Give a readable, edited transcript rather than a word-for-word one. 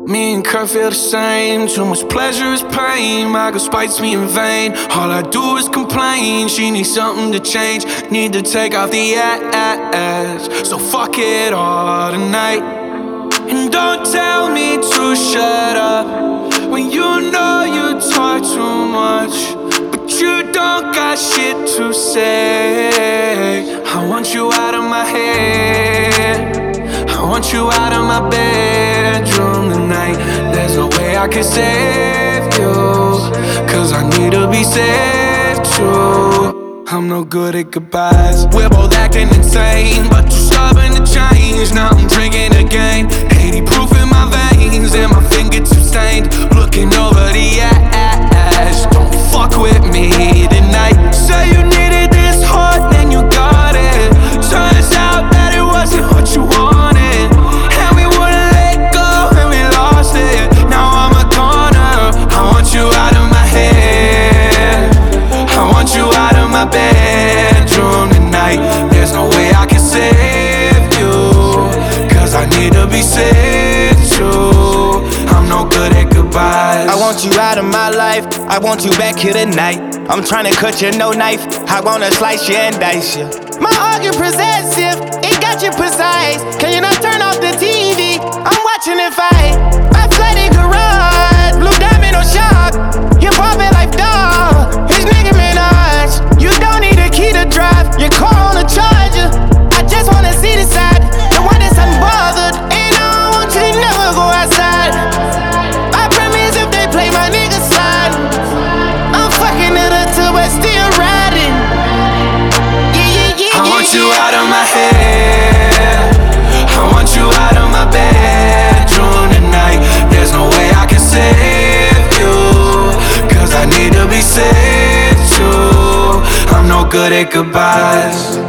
Me and Kurt feel the same. Too much pleasure is pain. My girl spites me in vain. All I do is complain. She needs something to change. Need to take off the ass. So fuck it all tonight. And don't tell me to shut up when you know you talk too much, but you don't got shit to say. I want you out of my head. I want you out of my bedroom tonight. There's no way I can save you, cause I need to be saved too. I'm no good at goodbyes. We're both acting insane, but you're stubborn to change. Now I'm drinking again, 80 proof in my veins, and my fingertips stained. Looking over the ash. Don't fuck with me tonight. Say you needed this hard, then you got it. Turns out that it wasn't what you wanted, and we wouldn't let go, and we lost it. Now I'm a goner. I want you out of my head. I want you out of my bedroom tonight. There's no way I can save you, cause I need to be saved too. I'm no good at goodbyes. I want you out of my life, I want you back here tonight. I'm tryna cut you, no knife, I wanna slice you and dice you. My argument possessive, it got you precise. Can you not turn off the TV? I'm watching it fight. My flooded garage, blue diamond on shock. Hip hop and life dog, his nigga Minaj. You don't need a key to drive, your car on a charger. I just wanna see the side, the one that's unbothered. And I don't want you to never go outside. I promise if they play my nigga slide, I'm fucking it up too, but still riding. I want you out of my head. I want you out of my bedroom tonight. There's no way I can save you, cause I need to be saved too. I'm no good at goodbyes.